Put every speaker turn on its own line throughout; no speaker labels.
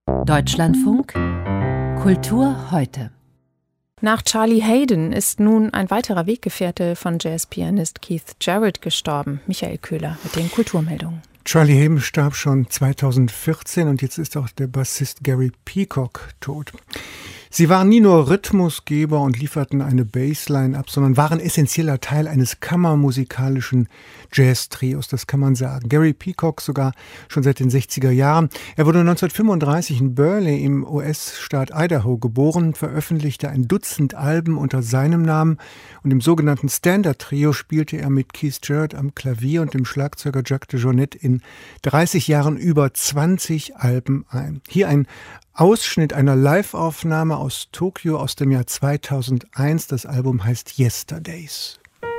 Deutschlandfunk Kultur heute.
Nach Charlie Haydn ist nun ein weiterer Weggefährte von Jazzpianist Keith Jarrett gestorben. Michael Köhler mit den Kulturmeldungen.
Charlie Haydn starb schon 2014 und jetzt ist auch der Bassist Gary Peacock tot. Sie waren nie nur Rhythmusgeber und lieferten eine Bassline ab, sondern waren essentieller Teil eines kammermusikalischen Jazz-Trios, das kann man sagen. Gary Peacock sogar schon seit den 60er Jahren. Er wurde 1935 in Burley im US-Staat Idaho geboren, veröffentlichte ein Dutzend Alben unter seinem Namen und im sogenannten Standard-Trio spielte er mit Keith Jarrett am Klavier und dem Schlagzeuger Jacques DeJohnette in 30 Jahren über 20 Alben ein. Hier ein Ausschnitt einer Live-Aufnahme aus Tokio aus dem Jahr 2001. Das Album heißt Yesterdays.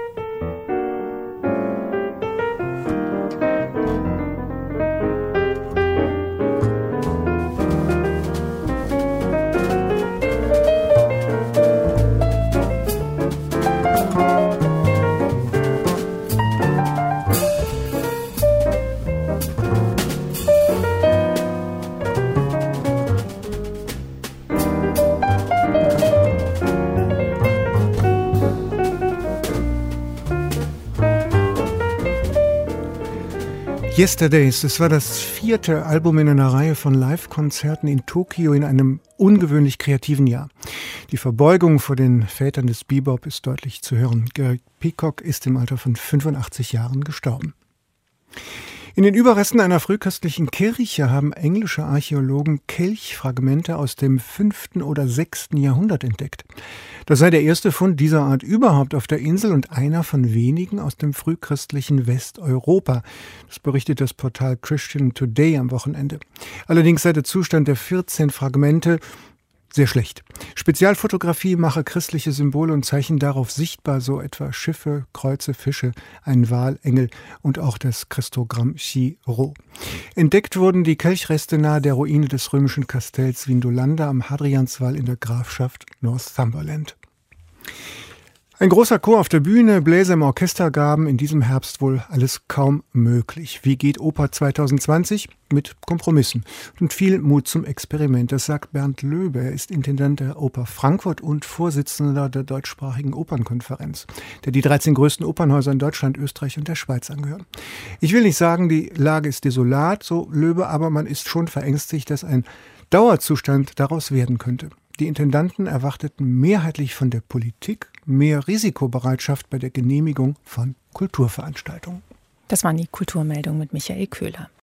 Yesterdays, es war das 4. Album in einer Reihe von Live-Konzerten in Tokio in einem ungewöhnlich kreativen Jahr. Die Verbeugung vor den Vätern des Bebop ist deutlich zu hören. Gary Peacock ist im Alter von 85 Jahren gestorben. In den Überresten einer frühchristlichen Kirche haben englische Archäologen Kelchfragmente aus dem 5. oder 6. Jahrhundert entdeckt. Das sei der erste Fund dieser Art überhaupt auf der Insel und einer von wenigen aus dem frühchristlichen Westeuropa. Das berichtet das Portal Christian Today am Wochenende. Allerdings sei der Zustand der 14 Fragmente sehr schlecht. Spezialfotografie mache christliche Symbole und Zeichen darauf sichtbar, so etwa Schiffe, Kreuze, Fische, ein Wal, Engel und auch das Christogramm Chi-Rho. Entdeckt wurden die Kelchreste nahe der Ruine des römischen Kastells Vindolanda am Hadrianswall in der Grafschaft Northumberland. Ein großer Chor auf der Bühne, Bläser im Orchester gaben in diesem Herbst wohl alles kaum möglich. Wie geht Oper 2020? Mit Kompromissen und viel Mut zum Experiment. Das sagt Bernd Löbe. Er ist Intendant der Oper Frankfurt und Vorsitzender der deutschsprachigen Opernkonferenz, der die 13 größten Opernhäuser in Deutschland, Österreich und der Schweiz angehören. Ich will nicht sagen, die Lage ist desolat, so Löbe, aber man ist schon verängstigt, dass ein Dauerzustand daraus werden könnte. Die Intendanten erwarteten mehrheitlich von der Politik mehr Risikobereitschaft bei der Genehmigung von Kulturveranstaltungen.
Das waren die Kulturmeldungen mit Michael Köhler.